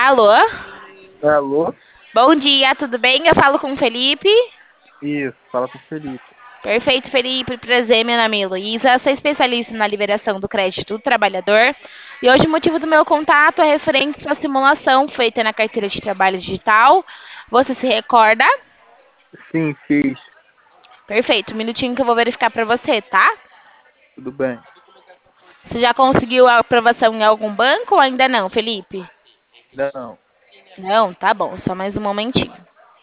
Alô? Alô? Bom dia, tudo bem? Eu falo com o Felipe. Isso, fala com o Felipe. Perfeito, Felipe. Prazer, meu nome é Heloísa. Sou especialista na liberação do crédito do trabalhador. E hoje o motivo do meu contato é referente à sua simulação feita na carteira de trabalho digital. Você se recorda? Sim, fiz. Perfeito. Um minutinho que eu vou verificar para você, tá? Tudo bem. Você já conseguiu a aprovação em algum banco ou ainda não, Felipe? Ainda não. Não, tá bom. Só mais um momentinho.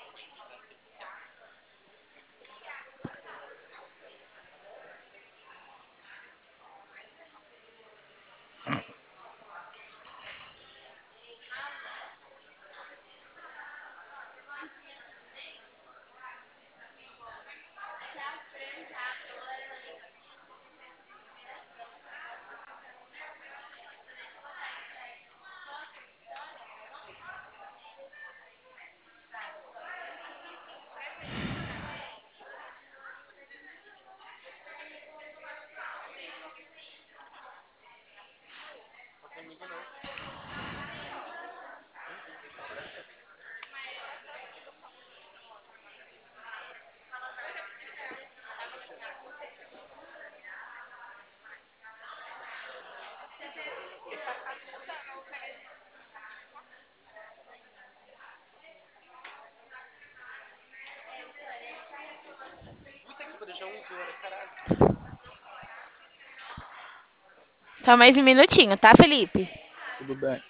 Só mais um minutinho, tá, Felipe? Tudo bem.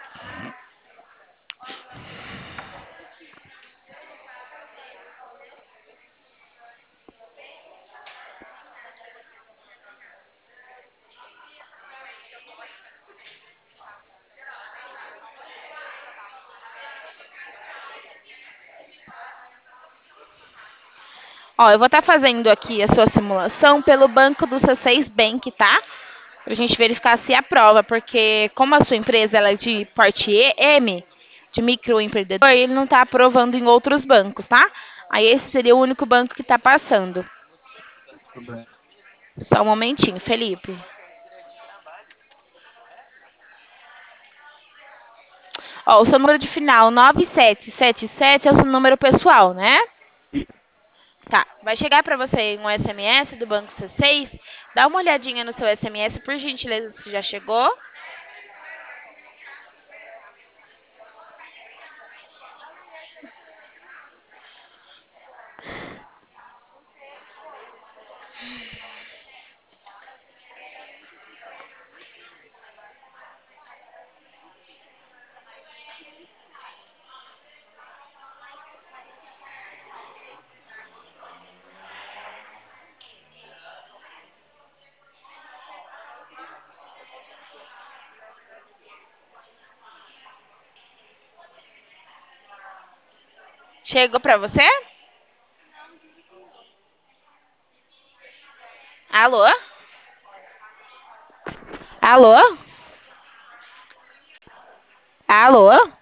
Ó, eu vou estar fazendo aqui a sua simulação pelo banco do C6 Bank, tá? Pra gente verificar se aprova, porque como a sua empresa ela é de porte M, de microempreendedor, ele não está aprovando em outros bancos, tá? Aí esse seria o único banco que está passando. Tudo bem. Só um momentinho, Felipe. Ó, o seu número de final 9777 é o seu número pessoal, né? Tá, vai chegar para você um SMS do Banco C6. Dá uma olhadinha no seu SMS, por gentileza, se já chegou. Chegou para você? Alô? Alô? Alô?